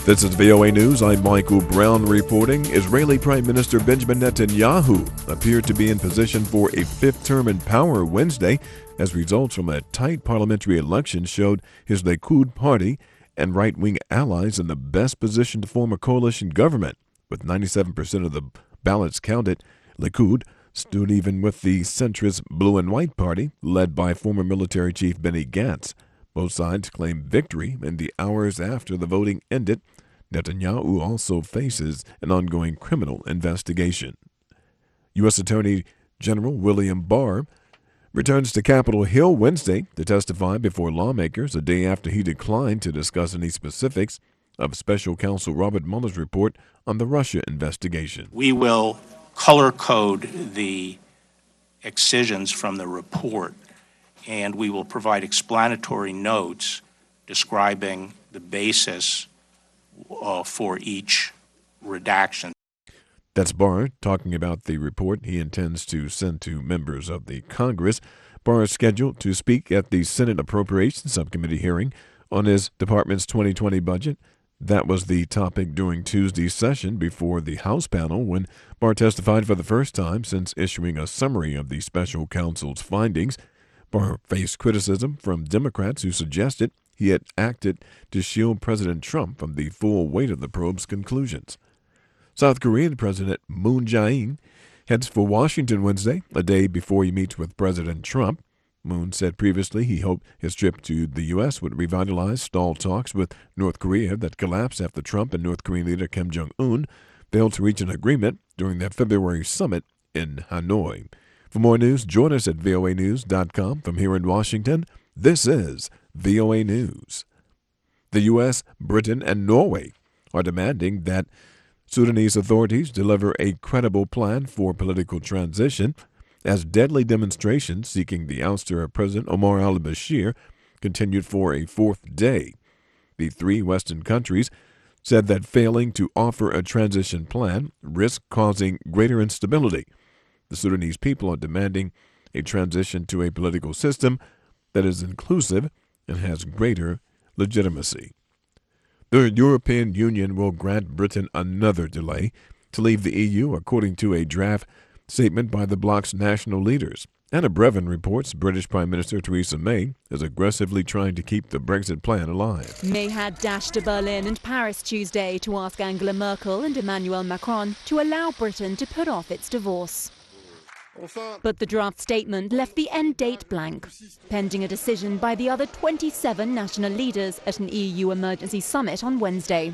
This is VOA News. I'm Michael Brown reporting. Israeli Prime Minister Benjamin Netanyahu appeared to be in position for a fifth term in power Wednesday as results from a tight parliamentary election showed his Likud party and right-wing allies in the best position to form a coalition government. With 97% of the ballots counted, Likud stood even with the centrist Blue and White Party, led by former military chief Benny Gantz. Both sides claimed victory in the hours after the voting ended. Netanyahu also faces an ongoing criminal investigation. U.S. Attorney General William Barr returns to Capitol Hill Wednesday to testify before lawmakers a day after he declined to discuss any specifics of Special Counsel Robert Mueller's report on the Russia investigation. We will color code the excisions from the report, and we will provide explanatory notes describing the basis for each redaction. That's Barr talking about the report he intends to send to members of the Congress. Barr is scheduled to speak at the Senate Appropriations Subcommittee hearing on his department's 2020 budget. That was the topic during Tuesday's session before the House panel when Barr testified for the first time since issuing a summary of the special counsel's findings. Barr faced criticism from Democrats who suggested he had acted to shield President Trump from the full weight of the probe's conclusions. South Korean President Moon Jae-in heads for Washington Wednesday, a day before he meets with President Trump. Moon said previously he hoped his trip to the U.S. would revitalize stalled talks with North Korea that collapsed after Trump and North Korean leader Kim Jong-un failed to reach an agreement during their February summit in Hanoi. For more news, join us at voanews.com. From here in Washington, this is VOA News. The U.S., Britain, and Norway are demanding that Sudanese authorities deliver a credible plan for political transition as deadly demonstrations seeking the ouster of President Omar al-Bashir continued for a fourth day. The three Western countries said that failing to offer a transition plan risks causing greater instability. The Sudanese people are demanding a transition to a political system that is inclusive and has greater legitimacy. The European Union will grant Britain another delay to leave the EU, according to a draft statement by the bloc's national leaders. Anna Brevin reports British Prime Minister Theresa May is aggressively trying to keep the Brexit plan alive. May had dashed to Berlin and Paris Tuesday to ask Angela Merkel and Emmanuel Macron to allow Britain to put off its divorce. But the draft statement left the end date blank, pending a decision by the other 27 national leaders at an EU emergency summit on Wednesday.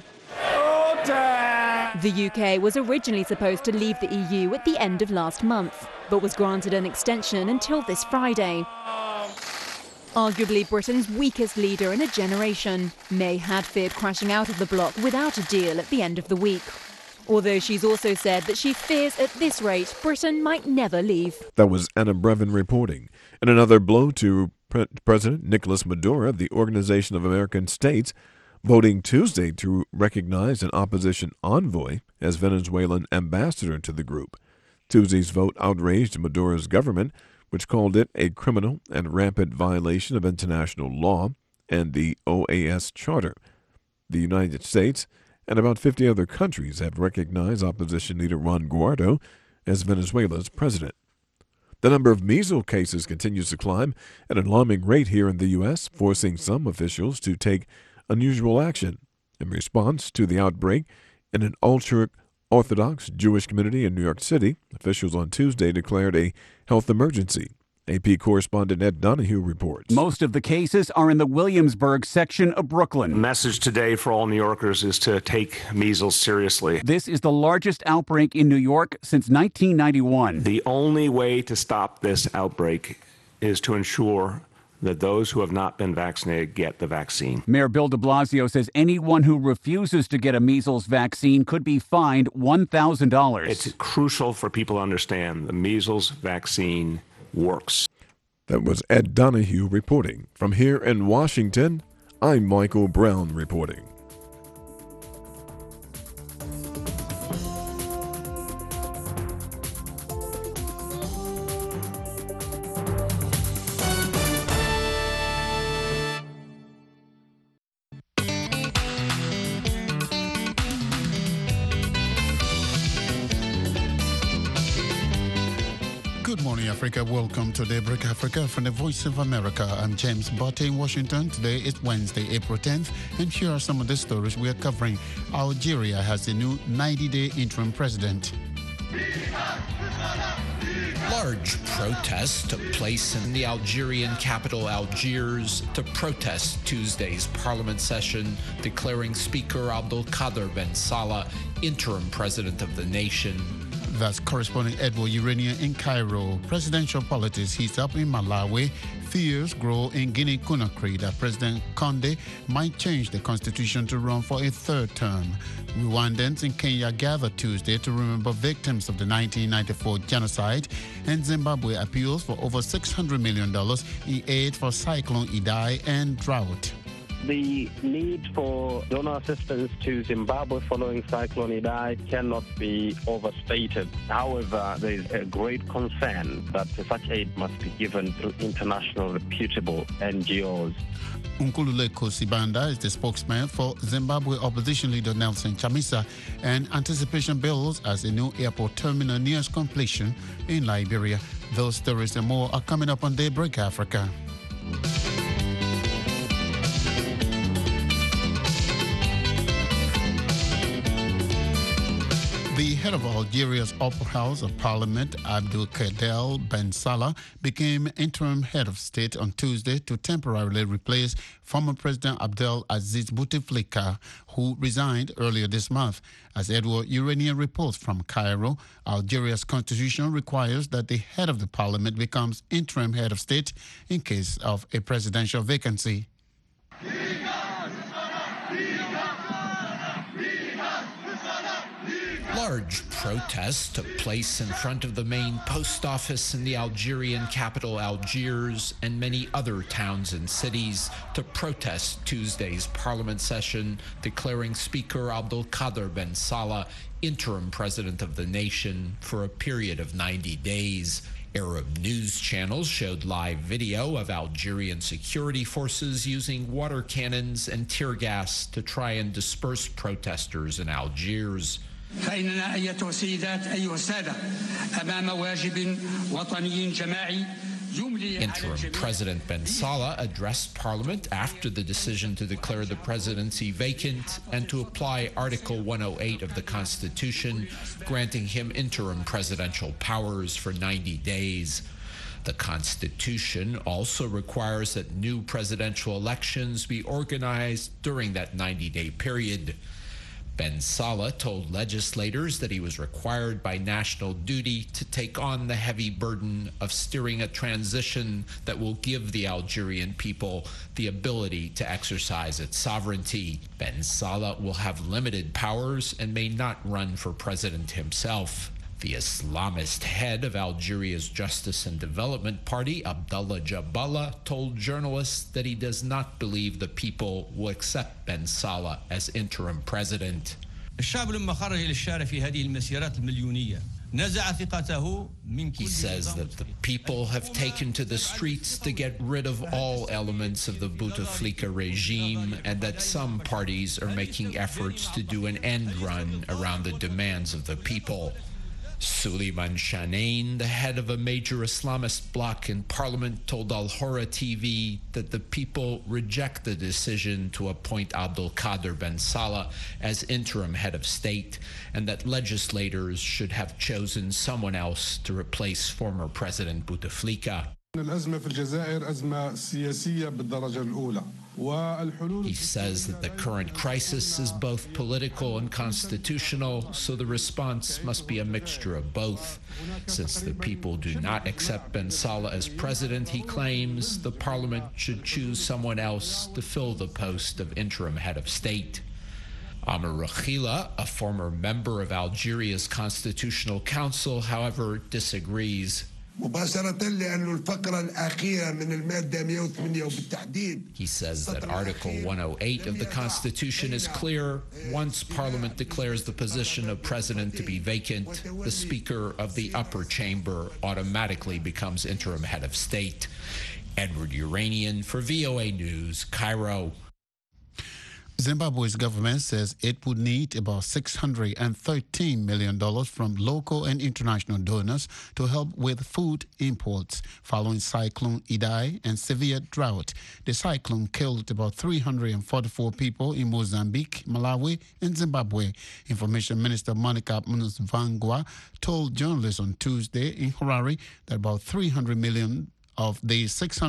The UK was originally supposed to leave the EU at the end of last month, but was granted an extension until this Friday. Arguably Britain's weakest leader in a generation, May had feared crashing out of the bloc without a deal at the end of the week. Although she's also said that she fears at this rate Britain might never leave. That was Anna Brevin reporting. And another blow to President Nicolas Maduro, the Organization of American States, voting Tuesday to recognize an opposition envoy as Venezuelan ambassador to the group. Tuesday's vote outraged Maduro's government, which called it a criminal and rampant violation of international law and the OAS Charter. The United States and about 50 other countries have recognized opposition leader Juan Guaido as Venezuela's president. The number of measles cases continues to climb at an alarming rate here in the U.S., forcing some officials to take unusual action. In response to the outbreak in an ultra-Orthodox Jewish community in New York City, officials on Tuesday declared a health emergency. AP correspondent Ed Donahue reports. Most of the cases are in the Williamsburg section of Brooklyn. The message today for all New Yorkers is to take measles seriously. This is the largest outbreak in New York since 1991. The only way to stop this outbreak is to ensure that those who have not been vaccinated get the vaccine. Mayor Bill de Blasio says anyone who refuses to get a measles vaccine could be fined $1,000. It's crucial for people to understand the measles vaccine works. That was Ed Donahue reporting. From here in Washington, I'm Michael Brown reporting. Good morning, Africa. Welcome to Daybreak Africa from the Voice of America. I'm James Botte in Washington. Today is Wednesday, April 10th, and here are some of the stories we are covering. Algeria has a new 90-day interim president. Large protests took place in the Algerian capital Algiers to protest Tuesday's parliament session, declaring Speaker Abdelkader Ben Salah interim president of the nation. That's correspondent Edward Urania in Cairo. Presidential politics heats up in Malawi. Fears grow in Guinea-Conakry that President Condé might change the constitution to run for a third term. Rwandans in Kenya gathered Tuesday to remember victims of the 1994 genocide, and Zimbabwe appeals for over $600 million in aid for Cyclone Idai and drought. The need for donor assistance to Zimbabwe following Cyclone Idai cannot be overstated. However, there is a great concern that such aid must be given through international reputable NGOs. Nkululeko Sibanda is the spokesman for Zimbabwe opposition leader Nelson Chamisa, and anticipation builds as a new airport terminal nears completion in Liberia. Those stories and more are coming up on Daybreak Africa. The head of Algeria's upper house of parliament, Abdelkader Ben Salah, became interim head of state on Tuesday to temporarily replace former President Abdel Aziz Bouteflika, who resigned earlier this month. As Edward Urania reports from Cairo, Algeria's constitution requires that the head of the parliament becomes interim head of state in case of a presidential vacancy. Large protests took place in front of the main post office in the Algerian capital Algiers and many other towns and cities to protest Tuesday's parliament session, declaring Speaker Abdelkader Ben Salah interim president of the nation for a period of 90 days. Arab news channels showed live video of Algerian security forces using water cannons and tear gas to try and disperse protesters in Algiers. فإننا أيتها السيدات أيها السادة أمام واجب وطني جماعي. Interim President Ben Salah addressed Parliament after the decision to declare the presidency vacant and to apply Article 108 of the Constitution, granting him interim presidential powers for 90 days. The Constitution also requires that new presidential elections be organized during that 90-day period. Ben Salah told legislators that he was required by national duty to take on the heavy burden of steering a transition that will give the Algerian people the ability to exercise its sovereignty. Ben Salah will have limited powers and may not run for president himself. The Islamist head of Algeria's Justice and Development Party, Abdallah Jabala, told journalists that he does not believe the people will accept Ben Salah as interim president. الشعب لما خرج إلى الشارع في هذه المسيرات المليونية نزع ثقته من كل. He says that the people have taken to the streets to get rid of all elements of the Bouteflika regime and that some parties are making efforts to do an end run around the demands of the people. Suleiman Shanain, the head of a major Islamist bloc in parliament, told Al Hora TV that the people reject the decision to appoint Abdelkader Ben Salah as interim head of state and that legislators should have chosen someone else to replace former President Bouteflika. الأزمة في الجزائر أزمة سياسية بالدرجة الأولى. He says that the current crisis is both political and constitutional, so the response must be a mixture of both. Since the people do not accept Ben Salah as president, he claims the parliament should choose someone else to fill the post of interim head of state. Amr Rakhila, a former member of Algeria's Constitutional Council, however, disagrees. He says that Article 108 of the Constitution is clear. Once Parliament declares the position of President to be vacant, the Speaker of the upper chamber automatically becomes interim head of state. Edward Uranian for VOA News, Cairo. Zimbabwe's government says it would need about $613 million from local and international donors to help with food imports following Cyclone Idai and severe drought. The cyclone killed about 344 people in Mozambique, Malawi, and Zimbabwe. Information Minister Monica Mnuzvangwa told journalists on Tuesday in Harare that about $300 million of the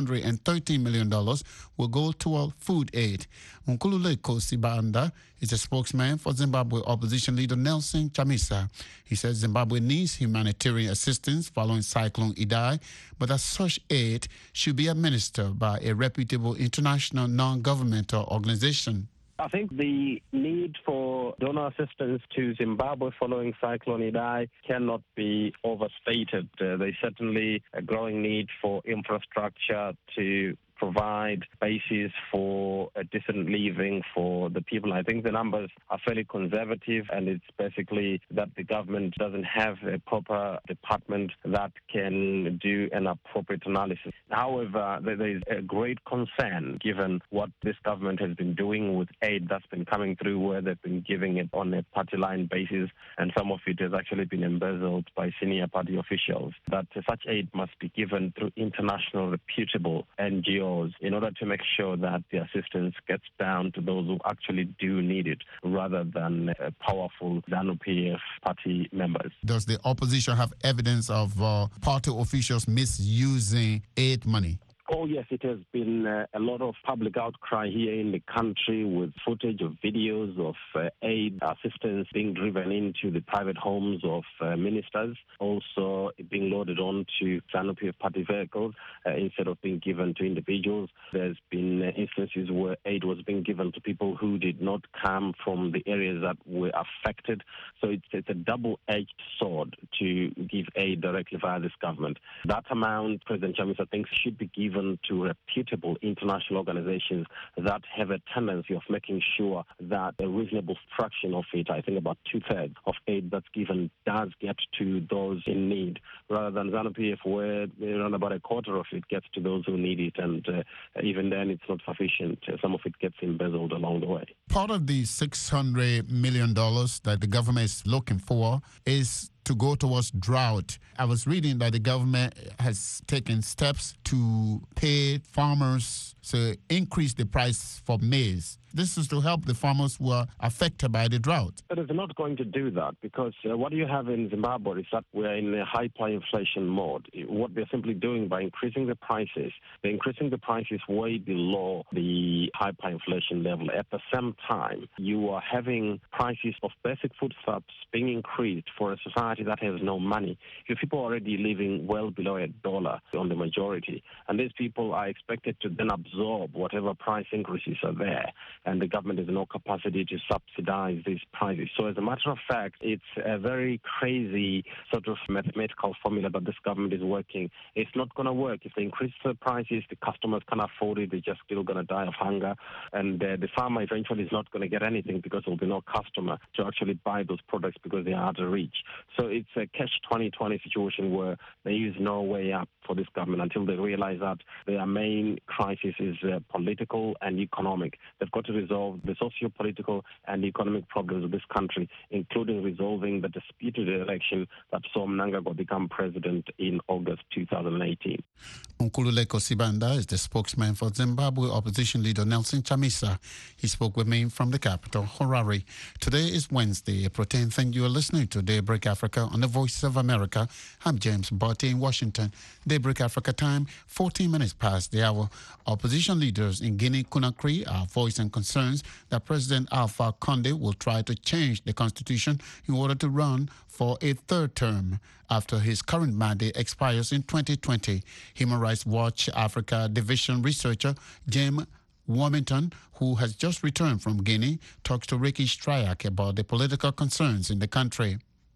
$613 million will go toward food aid. Nkululeko Sibanda is a spokesman for Zimbabwe opposition leader Nelson Chamisa. He says Zimbabwe needs humanitarian assistance following Cyclone Idai, but that such aid should be administered by a reputable international non-governmental organization. I think the need for donor assistance to Zimbabwe following Cyclone Idai cannot be overstated. There's certainly a growing need for infrastructure to provide basis for a decent living for the people. I think the numbers are fairly conservative, and it's basically that the government doesn't have a proper department that can do an appropriate analysis. However, there is a great concern given what this government has been doing with aid that's been coming through, where they've been giving it on a party line basis, and some of it has actually been embezzled by senior party officials, that such aid must be given through international reputable NGOs in order to make sure that the assistance gets down to those who actually do need it, rather than powerful ZANU-PF party members. Does the opposition have evidence of party officials misusing aid money? Oh, yes, it has been a lot of public outcry here in the country with footage of videos of aid assistance being driven into the private homes of ministers, also being loaded onto ZANU-PF party vehicles instead of being given to individuals. There's been instances where aid was being given to people who did not come from the areas that were affected. So it's a double-edged sword to give aid directly via this government. That amount, President Chamisa thinks, should be given to reputable international organizations that have a tendency of making sure that a reasonable fraction of it, I think about 2/3 of aid that's given, does get to those in need, rather than ZANU-PF, where around about a quarter of it gets to those who need it, and even then it's not sufficient. Some of it gets embezzled along the way. Part of the $600 million that the government is looking for is to go towards drought. I was reading that the government has taken steps to pay farmers to increase the price for maize. This is to help the farmers who are affected by the drought. But it's not going to do that, because what you have in Zimbabwe is that we're in a hyperinflation mode. What they're simply doing by increasing the prices, they're increasing the prices way below the hyperinflation level. At the same time, you are having prices of basic foodstuffs being increased for a society that has no money. Your people are already living well below $1 on the majority, and these people are expected to then absorb whatever price increases are there, and the government has no capacity to subsidize these prices. So as a matter of fact, it's a very crazy sort of mathematical formula that this government is working. It's not going to work. If they increase the prices, the customers can't afford it. They're just still going to die of hunger, and the farmer eventually is not going to get anything, because there will be no customer to actually buy those products because they are out of reach. So it's a catch-20 situation where there is no way up for this government until they realize that their main crisis is political and economic. They've got to resolve the socio-political and economic problems of this country, including resolving the disputed election that saw Mnangagwa become president in August 2018. Nkululeko Sibanda is the spokesman for Zimbabwe opposition leader Nelson Chamisa. He spoke with me from the capital, Harare. Today is Wednesday, April 10th, and you are listening to Daybreak Africa on the Voice of America. I'm James Barty in Washington. Daybreak Africa time, 14 minutes past the hour. Opposition leaders in Guinea-Conakry are voicing concerns that President Alpha Condé will try to change the constitution in order to run for a third term after his current mandate expires in 2020. Human Rights Watch Africa Division researcher James Warmington, who has just returned from Guinea, talks to Ricky Stryak about the political concerns in the country.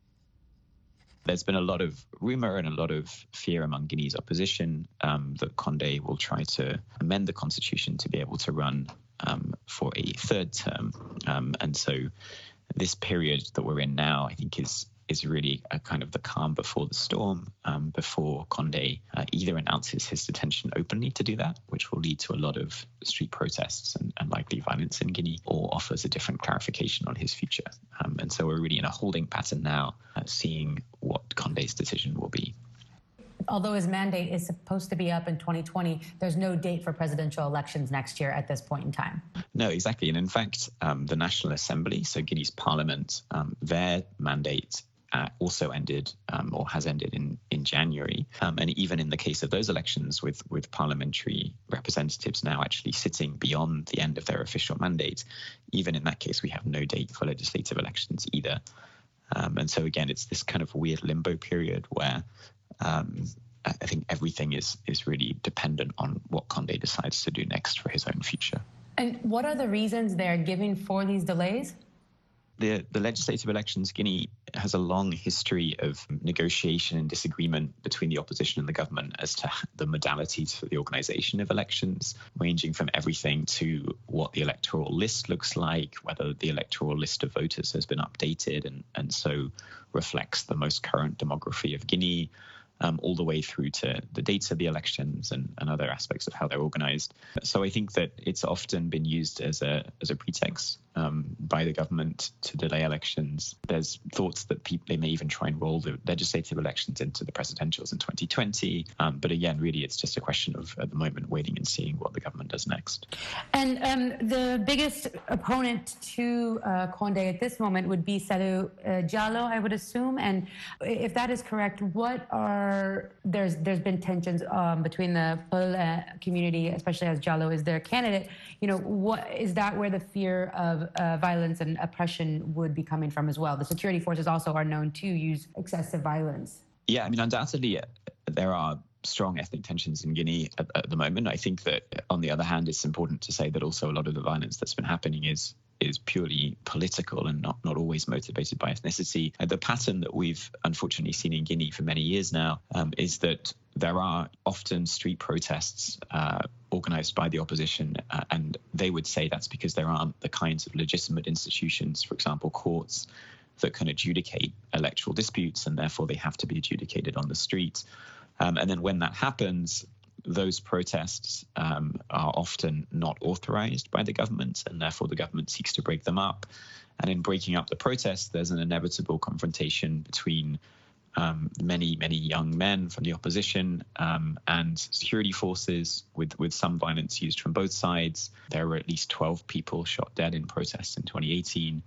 There's been a lot of rumor and a lot of fear among Guinea's opposition that Condé will try to amend the constitution to be able to run for a third term. And so this period that we're in now, I think, is is really a kind of the calm before the storm, before Condé either announces his detention openly to do that, which will lead to a lot of street protests and likely violence in Guinea, or offers a different clarification on his future. And so we're really in a holding pattern now, seeing what Condé's decision will be. Although his mandate is supposed to be up in 2020, there's no date for presidential elections next year at this point in time. No, exactly. And in fact, the National Assembly, so Guinea's parliament, their mandate also ended or has ended in January. And even in the case of those elections with parliamentary representatives now actually sitting beyond the end of their official mandate, even in that case, we have no date for legislative elections either. And so again, it's this kind of weird limbo period where I think everything is really dependent on what Condé decides to do next for his own future. And what are the reasons they're giving for these delays? The legislative elections, Guinea has a long history of negotiation and disagreement between the opposition and the government as to the modalities for the organization of elections, ranging from everything to what the electoral list looks like, whether the electoral list of voters has been updated and so reflects the most current demography of Guinea, all the way through to the dates of the elections and other aspects of how they're organized. So I think that it's often been used as a pretext by the government to delay elections. There's thoughts that they may even try and roll the legislative elections into the presidentials in 2020. But again, really, it's just a question of, at the moment, waiting and seeing what the government does next. And the biggest opponent to Condé at this moment would be Salou Diallo, I would assume. And if that is correct, there's been tensions between the Peul community, especially as Diallo is their candidate. What is that where the fear of violence and oppression would be coming from as well? The security forces also are known to use excessive violence. Yeah, I mean, undoubtedly, there are strong ethnic tensions in Guinea at the moment. I think that, on the other hand, it's important to say that also a lot of the violence that's been happening is purely political and not always motivated by ethnicity. The pattern that we've unfortunately seen in Guinea for many years now is that there are often street protests organized by the opposition, and they would say that's because there aren't the kinds of legitimate institutions, for example, courts, that can adjudicate electoral disputes, and therefore they have to be adjudicated on the street. And then when that happens, those protests are often not authorized by the government, and therefore the government seeks to break them up. And in breaking up the protests, there's an inevitable confrontation between many young men from the opposition and security forces, with some violence used from both sides. There were at least 12 people shot dead in protests in 2018.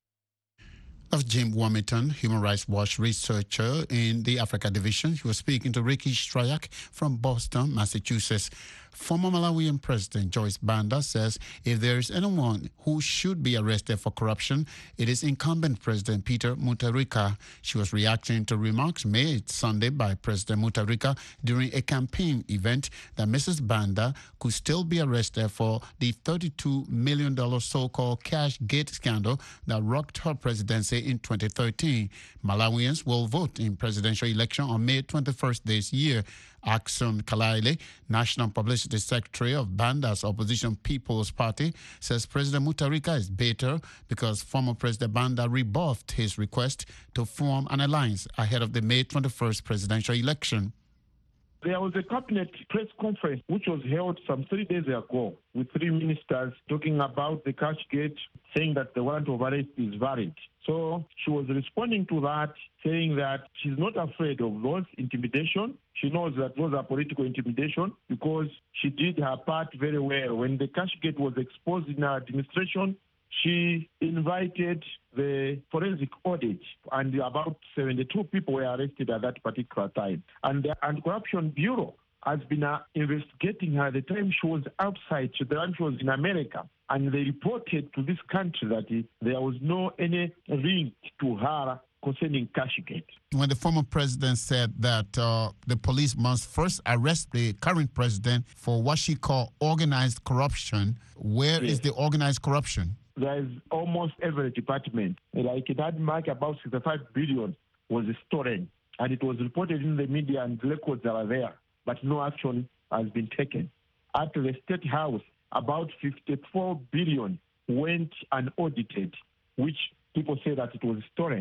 Of Jim Warmington, Human Rights Watch researcher in the Africa Division. He was speaking to Ricky Strayak from Boston, Massachusetts. Former Malawian President Joyce Banda says if there is anyone who should be arrested for corruption, it is incumbent President Peter Mutharika. She was reacting to remarks made Sunday by President Mutharika during a campaign event that Mrs. Banda could still be arrested for the $32 million so-called Cash Gate scandal that rocked her presidency in 2013. Malawians will vote in presidential election on May 21st this year. Aksum Kalaile, National Publicity Secretary of Banda's opposition People's Party, says President Mutharika is bitter because former President Banda rebuffed his request to form an alliance ahead of the May 21st presidential election. There was a cabinet press conference which was held some 3 days ago with 3 ministers talking about the Cash Gate, saying that the warrant of arrest is valid. So she was responding to that, saying that she's not afraid of those intimidation. She knows that those are political intimidation because she did her part very well. When the Cash Gate was exposed in her administration, she invited the forensic audit, and about 72 people were arrested at that particular time. And the Anti-Corruption Bureau has been investigating her at the time she was outside. She was in America. And they reported to this country that there was no any link to her concerning Cashgate. When the former president said that the police must first arrest the current president for what she called organized corruption, where is the organized corruption? There's almost every department. Like it had marked about 65 billion was stolen. And it was reported in the media and the records are there. But no action has been taken. At the State House, about 54 billion went unaudited, which people say that it was stolen.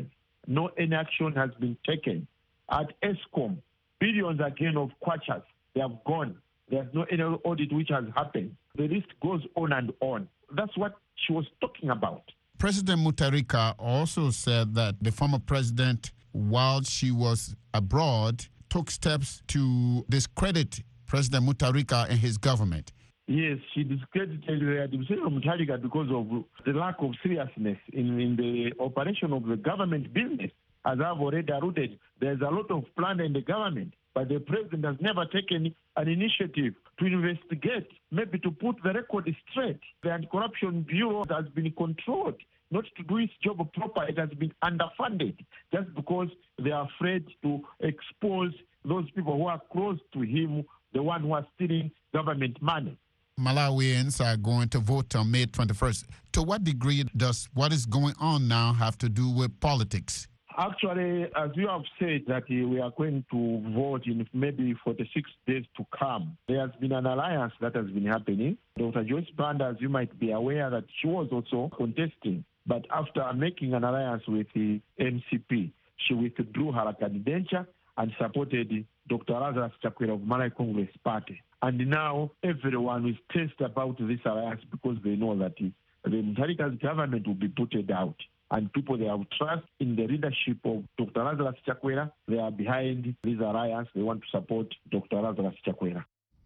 no any action has been taken. At ESCOM, billions again of kwachas, they have gone. There's no any audit which has happened. The list goes on and on. That's what she was talking about. President Mutharika also said that the former president, while she was abroad, took steps to discredit President Mutharika and his government. Yes, she discredited the administration of Mutharika because of the lack of seriousness in the operation of the government business. As I've already alluded, there's a lot of plan in the government, but the president has never taken an initiative to investigate, maybe to put the record straight. The Anti-Corruption Bureau has been controlled not to do its job proper. It has been underfunded just because they are afraid to expose those people who are close to him, the one who are stealing government money. Malawians are going to vote on May 21st. To what degree does what is going on now have to do with politics? Actually, as you have said, that we are going to vote in maybe 46 days to come. There has been an alliance that has been happening. Dr. Joyce Banda, as you might be aware, that she was also contesting. But after making an alliance with the MCP, she withdrew her candidature and supported Dr. Lazarus Chakwera of Malawi Congress Party. And now everyone is stressed about this alliance because they know that the Mutharika's government will be putted out. And people, they have trust in the leadership of Dr. Lazarus Chakwera. They are behind this alliance. They want to support Dr. Lazarus Chakwera.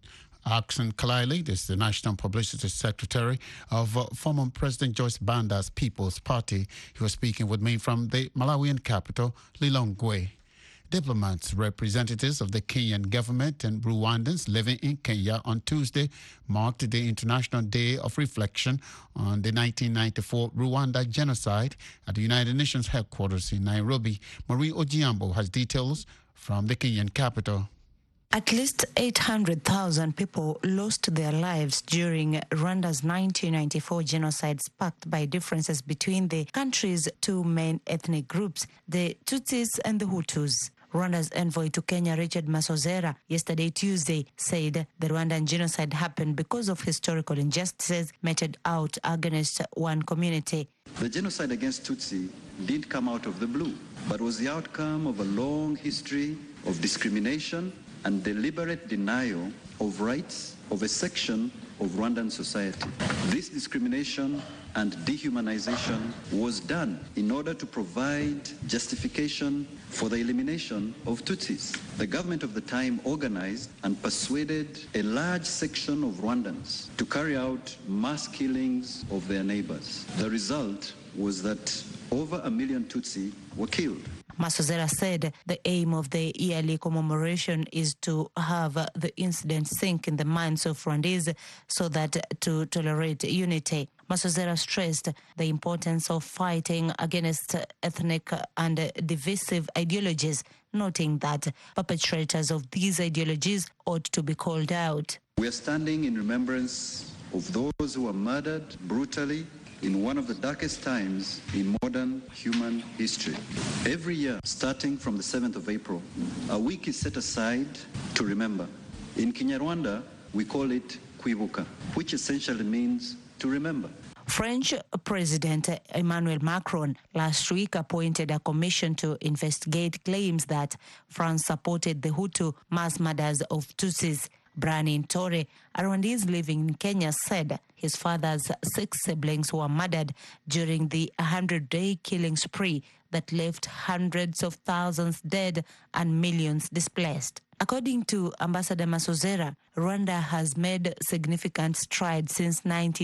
Axon Kalile is the National Publicity Secretary of former President Joyce Banda's People's Party. He was speaking with me from the Malawian capital, Lilongwe. Diplomats, representatives of the Kenyan government and Rwandans living in Kenya on Tuesday marked the International Day of Reflection on the 1994 Rwanda genocide at the United Nations headquarters in Nairobi. Marie Ojiambo has details from the Kenyan capital. At least 800,000 people lost their lives during Rwanda's 1994 genocide, sparked by differences between the country's two main ethnic groups, the Tutsis and the Hutus. Rwanda's envoy to Kenya, Richard Masozera, yesterday Tuesday said the Rwandan genocide happened because of historical injustices meted out against one community. The genocide against Tutsi didn't come out of the blue, but was the outcome of a long history of discrimination and deliberate denial of rights of a section of Rwandan society. This discrimination and dehumanization was done in order to provide justification for the elimination of Tutsis. The government of the time organized and persuaded a large section of Rwandans to carry out mass killings of their neighbors. The result was that over 1 million Tutsi were killed. Masozera said the aim of the yearly commemoration is to have the incident sink in the minds of Rwandese so that to tolerate unity. Masozera stressed the importance of fighting against ethnic and divisive ideologies, noting that perpetrators of these ideologies ought to be called out. We are standing in remembrance of those who were murdered brutally in one of the darkest times in modern human history. Every year, starting from the 7th of April, a week is set aside to remember. In Kinyarwanda, we call it Kwibuka, which essentially means to remember. French President Emmanuel Macron last week appointed a commission to investigate claims that France supported the Hutu mass murders of Tutsis. Brian Intore, a Rwandese living in Kenya, said his father's 6 siblings were murdered during the 100-day killing spree that left hundreds of thousands dead and millions displaced. According to Ambassador Masozera, Rwanda has made significant strides since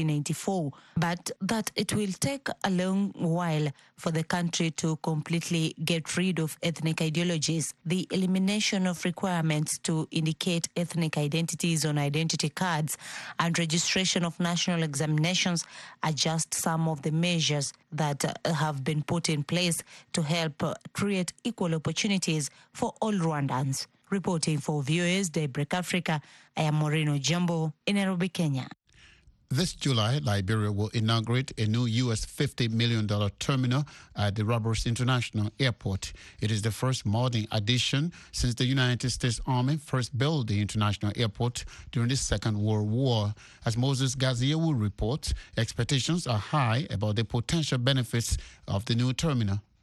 1984, but that it will take a long while for the country to completely get rid of ethnic ideologies. The elimination of requirements to indicate ethnic identities on identity cards and registration of national examinations are just some of the measures that have been put in place to help create equal opportunities for all Rwandans. Reporting for Viewers Daybreak Africa, I am Maureen Ojiambo in Nairobi, Kenya. This July, Liberia will inaugurate a new U.S. $50 million terminal at the Roberts International Airport. It is the first modern addition since the United States Army first built the international airport during the Second World War. As Moses Gaziewu reports, expectations are high about the potential benefits of the new terminal.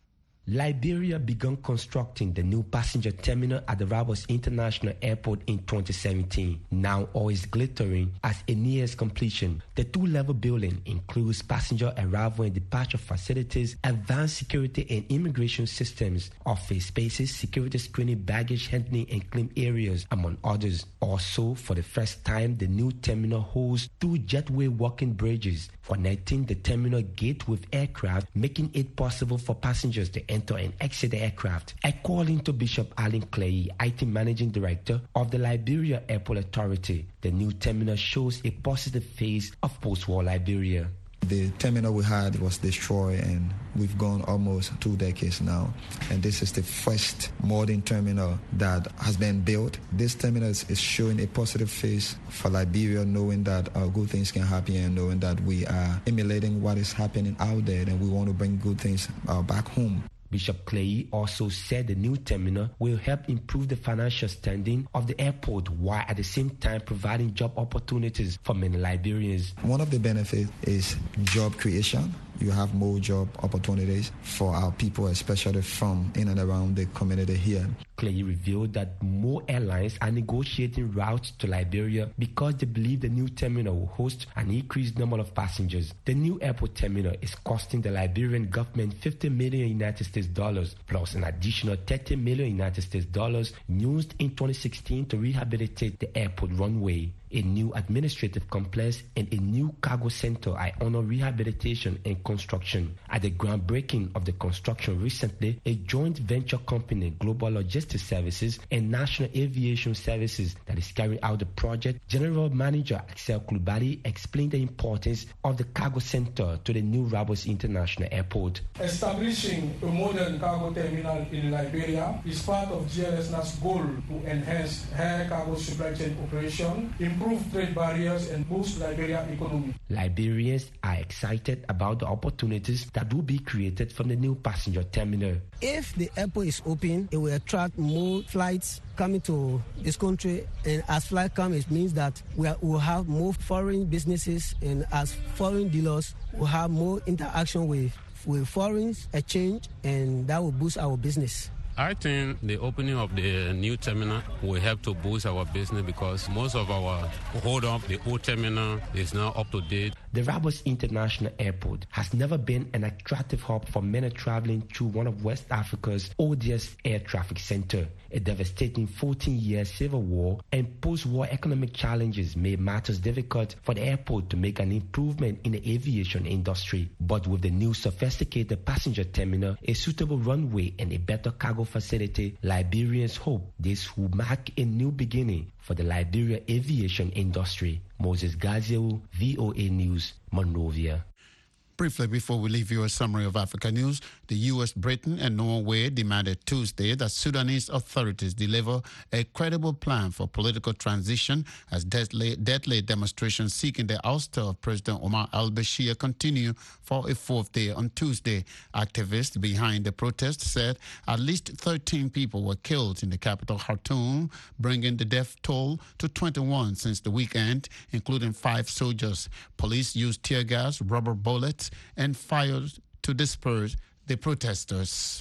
Liberia began constructing the new passenger terminal at the Rabos International Airport in 2017. Now all is glittering as it nears completion. The two-level building includes passenger arrival and departure facilities, advanced security and immigration systems, office spaces, security screening, baggage handling and claim areas, among others. Also, for the first time, the new terminal holds two jetway walking bridges connecting the terminal gate with aircraft, making it possible for passengers to enter and exit the aircraft. According to Bishop Alan Clay, IT Managing Director of the Liberia Airport Authority, the new terminal shows a positive phase of post-war Liberia. The terminal we had was destroyed, and we've gone almost 2 decades now. And this is the first modern terminal that has been built. This terminal is showing a positive face for Liberia, knowing that good things can happen and knowing that we are emulating what is happening out there, and we want to bring good things back home. Bishop Clay also said the new terminal will help improve the financial standing of the airport while at the same time providing job opportunities for many Liberians. One of the benefits is job creation. You have more job opportunities for our people, especially from in and around the community here. Clay revealed that more airlines are negotiating routes to Liberia because they believe the new terminal will host an increased number of passengers. The new airport terminal is costing the Liberian government $50 million United States dollars plus an additional $30 million United States dollars used in 2016 to rehabilitate the airport runway. A new administrative complex and a new cargo center are under rehabilitation and construction. At the groundbreaking of the construction recently, a joint venture company, Global Logistics Services and National Aviation Services, that is carrying out the project, General Manager Axel Kulbali explained the importance of the cargo center to the new Rabos International Airport. Establishing a modern cargo terminal in Liberia is part of GLSNA's goal to enhance air cargo supply chain operation, improve trade barriers and boost Liberia's economy. Liberians are excited about the opportunities that will be created from the new passenger terminal. If the airport is open, it will attract more flights coming to this country, and as flight come, it means that we will have more foreign businesses, and as foreign dealers, we'll have more interaction with foreign exchange, and that will boost our business. I think the opening of the new terminal will help to boost our business because most of our the old terminal is now up to date. The Rabos International Airport has never been an attractive hub for men traveling through one of West Africa's oldest air traffic center. A devastating 14-year civil war and post-war economic challenges made matters difficult for the airport to make an improvement in the aviation industry. But with the new sophisticated passenger terminal, a suitable runway and a better cargo facility, Liberians hope this will mark a new beginning for the Liberia aviation industry. Moses Gazio, VOA News, Monrovia. Briefly, before we leave you a summary of Africa news, the U.S., Britain, and Norway demanded Tuesday that Sudanese authorities deliver a credible plan for political transition as deadly demonstrations seeking the ouster of President Omar al-Bashir continue for a fourth day on Tuesday. Activists behind the protest said at least 13 people were killed in the capital, Khartoum, bringing the death toll to 21 since the weekend, including 5 soldiers. Police used tear gas, rubber bullets, and fired to disperse the protesters.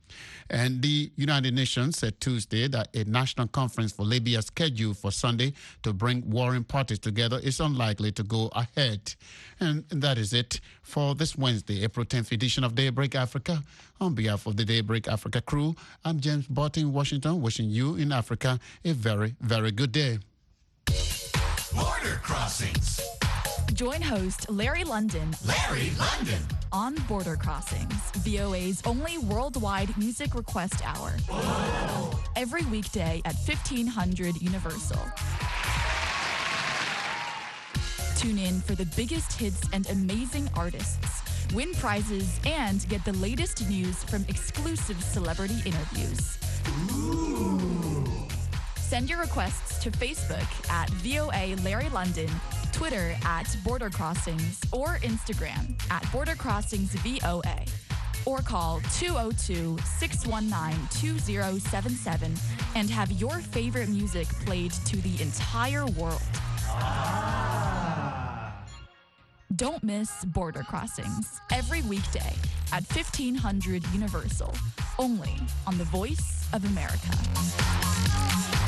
And the United Nations said Tuesday that a national conference for Libya scheduled for Sunday to bring warring parties together is unlikely to go ahead. And that is it for this Wednesday, April 10th edition of Daybreak Africa. On behalf of the Daybreak Africa crew, I'm James Barton in Washington, wishing you in Africa a very, very good day. Border Crossings. Join host Larry London on Border Crossings, VOA's only worldwide music request hour. Whoa. Every weekday at 1500 Universal. Tune in for the biggest hits and amazing artists, win prizes, and get the latest news from exclusive celebrity interviews. Ooh. Send your requests to Facebook at VOA Larry London, Twitter at Border Crossings, or Instagram at Border Crossings VOA. Or call 202-619-2077 and have your favorite music played to the entire world. Don't miss Border Crossings every weekday at 1500 Universal, only on the Voice of America.